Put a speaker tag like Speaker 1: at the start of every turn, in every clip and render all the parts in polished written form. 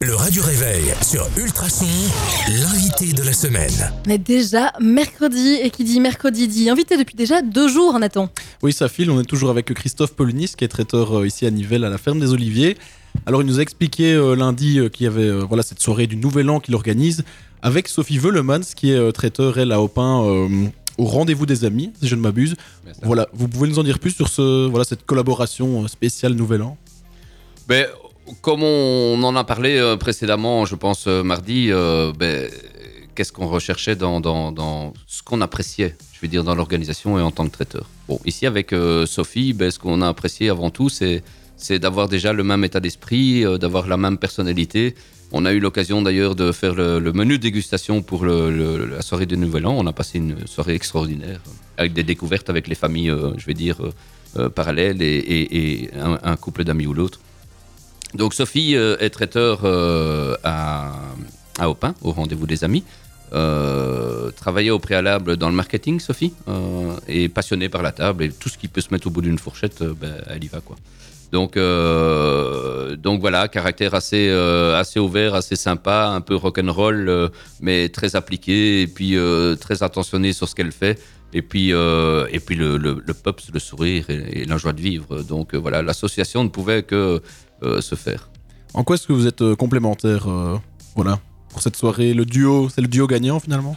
Speaker 1: Le Radio Réveil sur Ultrason, l'invité de la semaine.
Speaker 2: On est déjà mercredi, et qui dit mercredi dit invité depuis déjà 2 jours, Nathan.
Speaker 3: Oui, ça file, on est toujours avec Christophe Polunis, qui est traiteur ici à Nivelles, à la ferme des Oliviers. Alors il nous a expliqué lundi qu'il y avait cette soirée du Nouvel An qu'il organise avec Sophie Veulemans, qui est traiteur, elle, à Aupin, au Rendez-vous des Amis, si je ne m'abuse. Voilà, vous pouvez nous en dire plus sur cette collaboration spéciale Nouvel An?
Speaker 4: Comme on en a parlé précédemment, je pense mardi, qu'est-ce qu'on recherchait dans ce qu'on appréciait, je veux dire, dans l'organisation et en tant que traiteur. Bon, ici avec Sophie, ce qu'on a apprécié avant tout, c'est d'avoir déjà le même état d'esprit, d'avoir la même personnalité. On a eu l'occasion d'ailleurs de faire le menu de dégustation pour la soirée de Nouvel An. On a passé une soirée extraordinaire avec des découvertes avec les familles, parallèles et un couple d'amis ou l'autre. Donc Sophie est traiteur à Aupin, au Rendez-vous des Amis. Travaillait au préalable dans le marketing, Sophie, est passionnée par la table et tout ce qui peut se mettre au bout d'une fourchette, elle y va, quoi. Donc voilà, caractère assez ouvert, assez sympa, un peu rock'n'roll, mais très appliqué et puis très attentionné sur ce qu'elle fait. Et puis le peps, le sourire et la joie de vivre. Donc voilà, l'association ne pouvait que se faire.
Speaker 3: En quoi est-ce que vous êtes complémentaires pour cette soirée? C'est le duo gagnant finalement?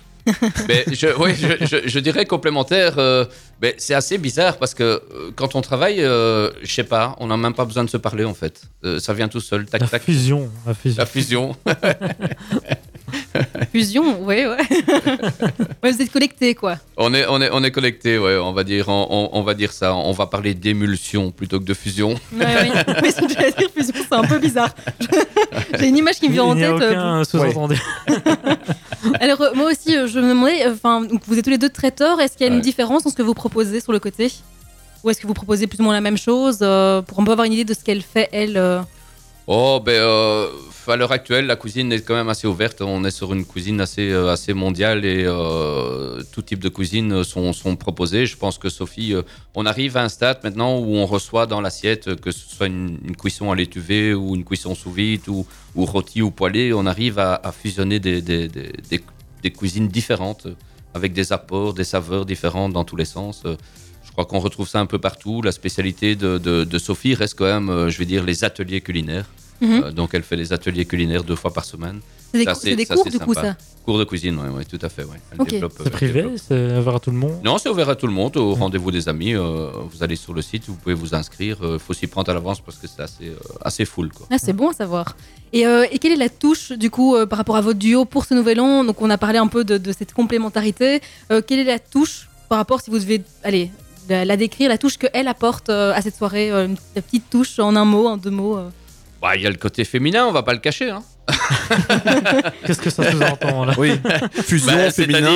Speaker 4: Je dirais complémentaire. C'est assez bizarre parce que quand on travaille, je sais pas, on n'a même pas besoin de se parler en fait. Ça vient tout seul, tac tac. La fusion.
Speaker 2: Fusion, ouais. Ouais, vous êtes connectés, quoi.
Speaker 4: On est connectés, ouais, on va dire ça. On va parler d'émulsion plutôt que de fusion.
Speaker 2: Ouais, oui. Mais ce que j'allais dire, fusion, c'est un peu bizarre. J'ai une image qui me vient en tête.
Speaker 5: Il n'y a aucun sous-entendu.
Speaker 2: Alors, moi aussi, je me demandais, donc vous êtes tous les deux traiteurs, est-ce qu'il y a une différence dans ce que vous proposez sur le côté? Ou est-ce que vous proposez plus ou moins la même chose pour un peu avoir une idée de ce qu'elle fait, elle
Speaker 4: à l'heure actuelle, la cuisine est quand même assez ouverte. On est sur une cuisine assez mondiale et tout type de cuisine sont proposés. Je pense que Sophie, on arrive à un stade maintenant où on reçoit dans l'assiette, que ce soit une cuisson à l'étuvée ou une cuisson sous vide ou rôti ou poêlé, on arrive à fusionner des cuisines différentes avec des apports, des saveurs différentes dans tous les sens. Je crois qu'on retrouve ça un peu partout. La spécialité de Sophie reste quand même, les ateliers culinaires. Donc elle fait les ateliers culinaires 2 fois par semaine.
Speaker 2: C'est des cours du coup, ça?
Speaker 4: Cours de cuisine, oui, tout à fait. Ouais.
Speaker 5: C'est privé, c'est ouvert à tout le monde?
Speaker 4: Non, c'est ouvert à tout le monde. Au Rendez-vous des Amis, vous allez sur le site, vous pouvez vous inscrire. Il faut s'y prendre à l'avance parce que c'est assez full, quoi.
Speaker 2: Ah, c'est bon à savoir. Et quelle est la touche du coup par rapport à votre duo pour ce Nouvel An? Donc on a parlé un peu de cette complémentarité. Quelle est la touche par rapport, si vous devez la décrire, la touche qu'elle apporte à cette soirée, la petite touche en un mot, en 2 mots
Speaker 4: Il y a le côté féminin, on va pas le cacher. Hein.
Speaker 5: Qu'est-ce que ça sous-entend là?
Speaker 3: Oui, fusion, féminin.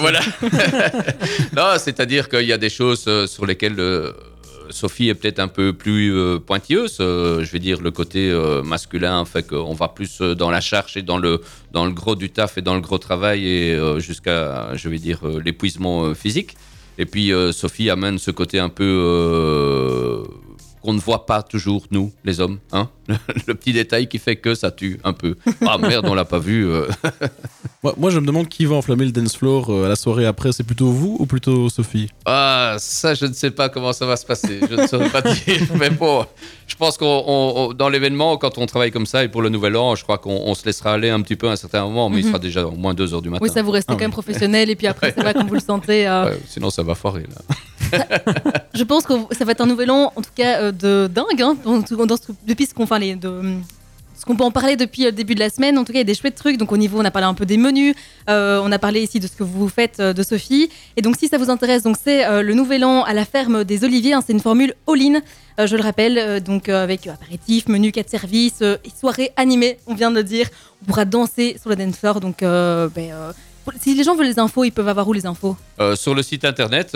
Speaker 4: Non, c'est-à-dire qu'il y a des choses sur lesquelles Sophie est peut-être un peu plus pointilleuse. Je vais dire le côté masculin fait qu'on va plus dans la charge et dans le gros du taf et dans le gros travail et jusqu'à, l'épuisement physique. Et puis Sophie amène ce côté un peu qu'on ne voit pas toujours, nous, les hommes. Hein, le petit détail qui fait que ça tue un peu. Ah merde, on l'a pas vu.
Speaker 3: Moi, je me demande qui va enflammer le dance floor à la soirée après. C'est plutôt vous ou plutôt Sophie?
Speaker 4: Ah, ça, je ne sais pas comment ça va se passer. Je ne saurais pas dire. Mais bon, je pense qu'on dans l'événement, quand on travaille comme ça et pour le Nouvel An, je crois qu'on se laissera aller un petit peu à un certain moment, mais il sera déjà au moins 2h du matin.
Speaker 2: Oui, ça vous restez quand même professionnel et puis après, c'est vrai comme vous le sentez.
Speaker 4: Ouais, sinon, ça va foirer, là.
Speaker 2: Je pense que ça va être un Nouvel An, en tout cas, de dingue, hein, depuis ce qu'on peut en parler depuis le début de la semaine. En tout cas, il y a des chouettes trucs. Donc, au niveau, on a parlé un peu des menus. On a parlé ici de ce que vous faites de Sophie. Et donc, si ça vous intéresse, donc c'est le Nouvel An à la ferme des Oliviers. Hein, c'est une formule all-in, je le rappelle. Avec apéritif, menu 4 services, et soirée animée, on vient de le dire. On pourra danser sur le dance floor. Donc, si les gens veulent les infos, ils peuvent avoir où les infos?
Speaker 4: Sur le site internet,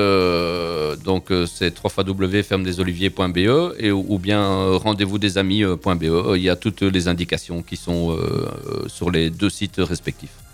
Speaker 4: c'est www.fermedesoliviers.be ou bien rendez-vous-des-amis.be. Il y a toutes les indications qui sont sur les 2 sites respectifs.